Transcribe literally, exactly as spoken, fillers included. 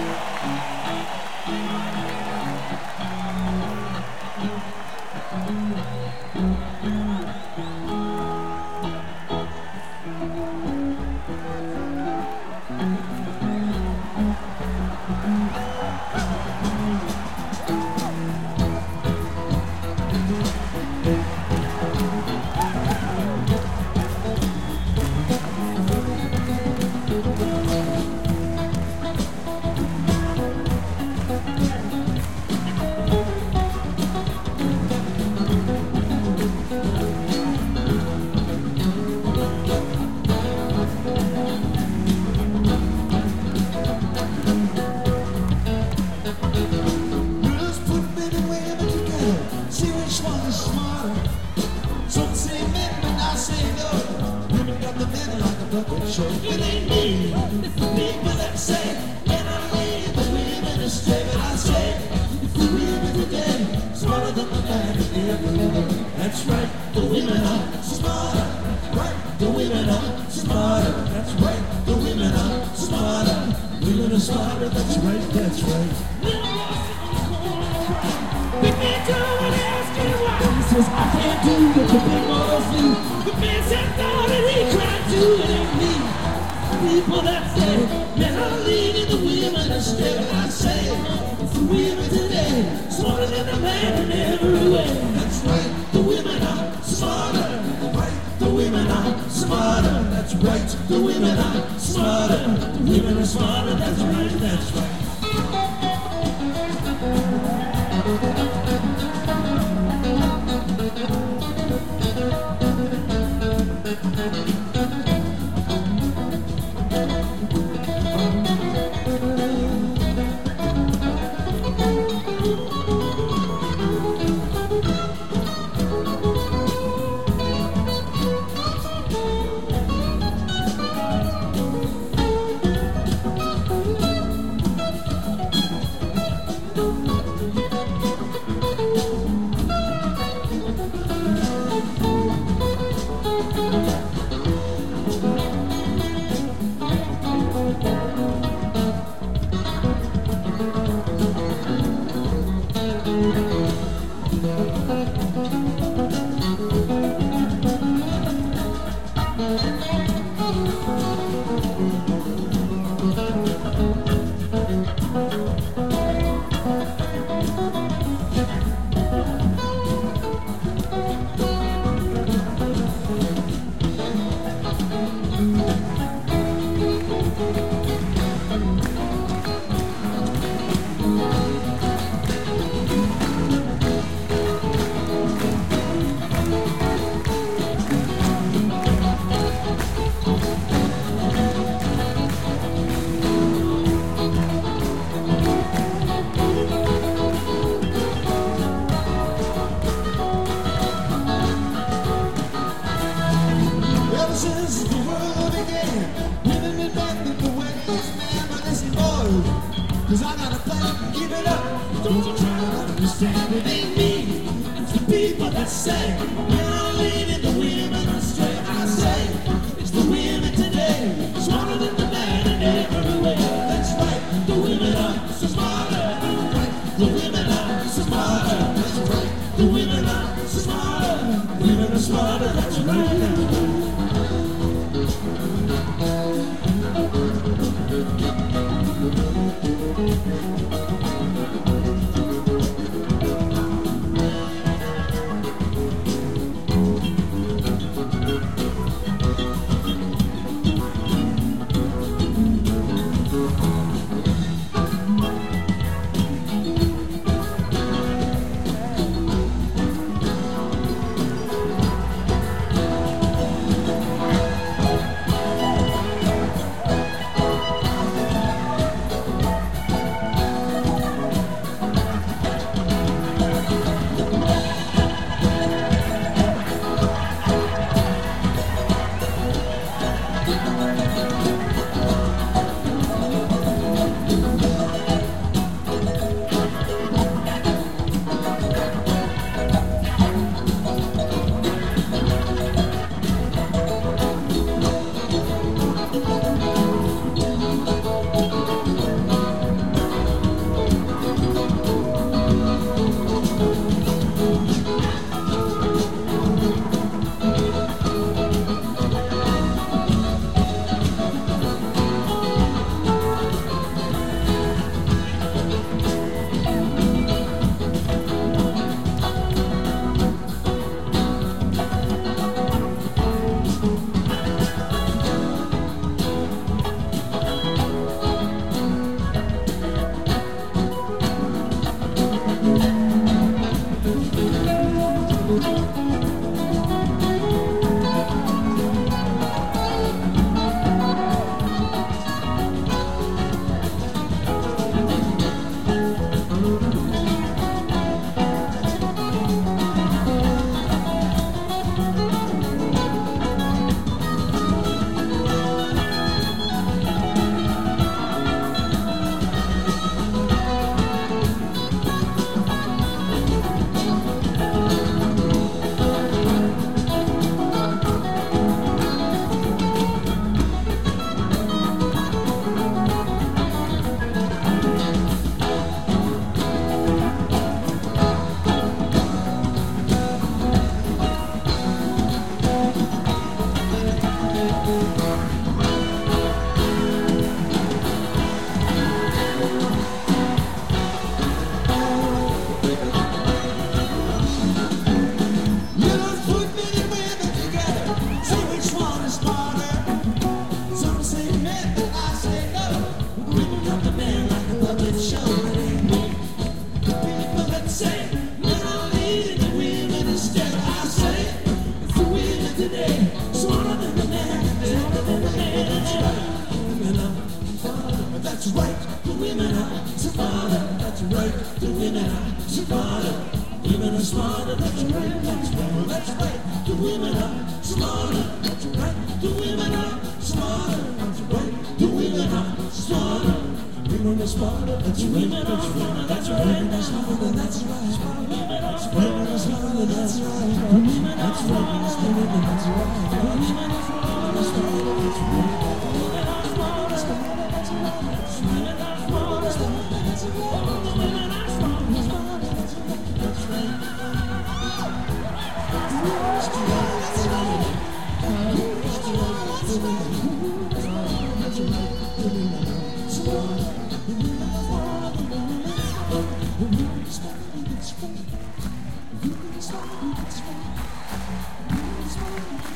Show it ain't me. It's the people that say, men are leading the women astray. But I say, it's the women today, smarter than the man in every. That's right, the women are smarter. Right, the women are smarter. That's right, the women are smarter. Women are smarter. That's right, that's right. We can't do what else can why. He says I can't do what the big boys do. The man said no, and he cried too. It ain't me. People that say men are leading the women astray. I say it's the women today, smarter than the man in every way. That's right, the women are smarter. Right, the women are smarter. That's right, the women are smarter. The women are smarter. That's right, that's right. Cause I got a plan, give it up. Don't you try to understand, it ain't me. It's the people that say, we're not leading the women astray. I say, it's the women today, smarter than the man in every way. That's right, the women are so smarter. Right, the women are so smarter. That's right, the women are so smarter. Women are smarter, that's right. right, the women are smarter. Women are smarter, that's right, that's right, that's right. The women are smarter, that's right. The women are smarter, that's right. The women are smarter. Women are smarter, that's right, that's right, that's right. Women are smarter, that's right. Women are smarter, that's right, that's right. Women are smarter, that's right, that's right. Women are smarter, that's right, that's right. Women are smarter, that's right, that's right. Women are smarter, that's right, that's right. Women are smarter, that's right, that's right. That's right. That's right.